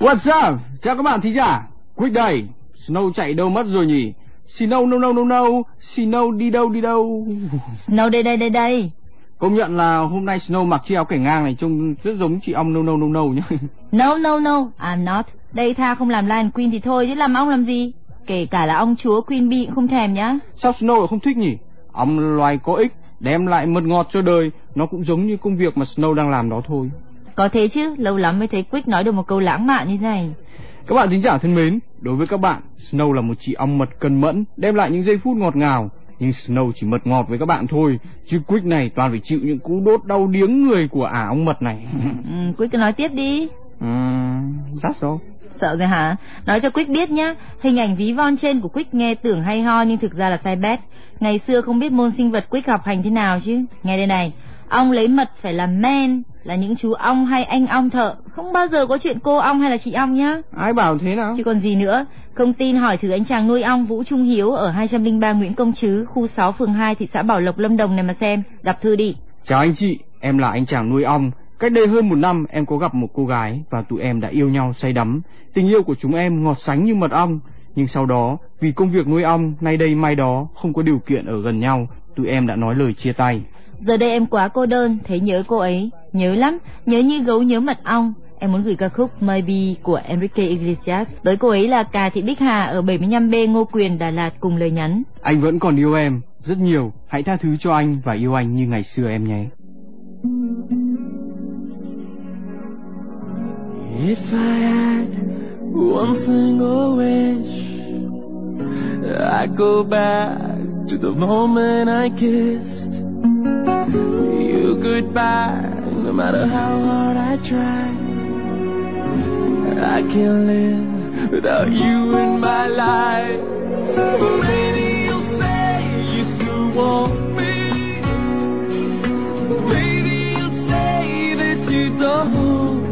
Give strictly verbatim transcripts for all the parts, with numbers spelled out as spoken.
What's up? Chào các bạn thính giả. Quick đây. Snow chạy đâu mất rồi nhỉ? Snow no no no no. Snow đi đâu đi đâu? Snow đây đây đây đây. Công nhận là hôm nay Snow mặc chiếc áo cảnh ngang này trông rất giống chị ong no no no no nhá. No no no, I'm not. Đây tha không làm Lion Queen thì thôi chứ làm ong làm gì? Kể cả là ong chúa Queen Bee cũng không thèm nhá. Sao Snow lại không thích nhỉ? Ong là loài có ích, đem lại mật ngọt cho đời. Nó cũng giống như công việc mà Snow đang làm đó thôi. Có thế chứ, lâu lắm mới thấy Quick nói được một câu lãng mạn như thế này. Các bạn thính giả thân mến, đối với các bạn, Snow là một chị ong mật cân mẫn, đem lại những giây phút ngọt ngào. Nhưng Snow chỉ mật ngọt với các bạn thôi, chứ Quick này toàn phải chịu những cú đốt đau điếng người của ả ong mật này. ừ, Quick cứ nói tiếp đi. Ừm, that's all. Sợ rồi hả? Nói cho Quick biết nhá, hình ảnh ví von trên của Quick nghe tưởng hay ho nhưng thực ra là sai bét. Ngày xưa không biết môn sinh vật Quick học hành thế nào chứ. Nghe đây này, ong lấy mật phải làm men, là những chú ong hay anh ong thợ, không bao giờ có chuyện cô ong hay là chị ong nhá. Ai bảo thế nào? Chứ còn gì nữa. Không tin hỏi thử anh chàng nuôi ong Vũ Trung Hiếu ở hai trăm lẻ ba Nguyễn Công Trứ, khu sáu phường hai, thị xã Bảo Lộc, Lâm Đồng này mà xem. Đọc thư đi. Chào anh chị, em là anh chàng nuôi ong. Cách đây hơn một năm em có gặp một cô gái và tụi em đã yêu nhau say đắm. Tình yêu của chúng em ngọt sánh như mật ong. Nhưng sau đó vì công việc nuôi ong nay đây mai đó không có điều kiện ở gần nhau, tụi em đã nói lời chia tay. Giờ đây em quá cô đơn, thấy nhớ cô ấy, nhớ lắm, nhớ như gấu nhớ mật ong. Em muốn gửi ca khúc Maybe của Enrique Iglesias tới cô ấy là Cà Thị Bích Hà ở bảy mươi lăm B Ngô Quyền, Đà Lạt cùng lời nhắn. Anh vẫn còn yêu em rất nhiều, hãy tha thứ cho anh và yêu anh như ngày xưa em nhé. If I had one single wish, I'd go back to the moment I kissed you goodbye. No matter how hard I try, I can't live without you in my life. Maybe you'll say you still want me. Maybe you'll say that you don't.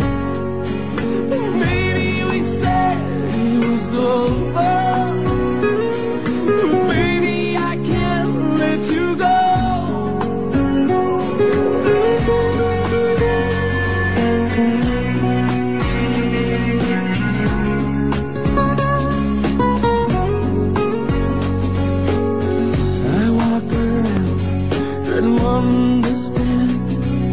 Maybe we said it was over. Maybe I can't let you go. I walk around and understand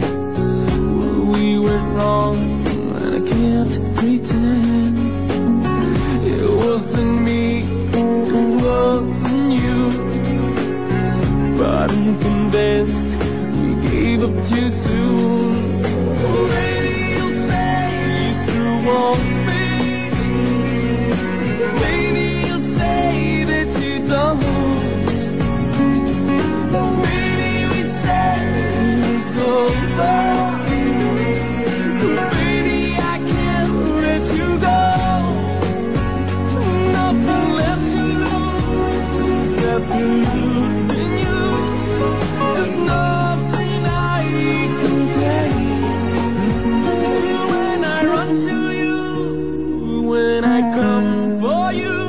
we went wrong, and I can't pretend it wasn't me, it wasn't you, but I'm convinced we gave up too soon. Maybe you'll say you still want me. Maybe you'll say that you don't. Maybe we said it was over. Maybe I can't let you go. Nothing left to lose, left to lose in you. There's nothing I can take. When I run to you, when I come for you.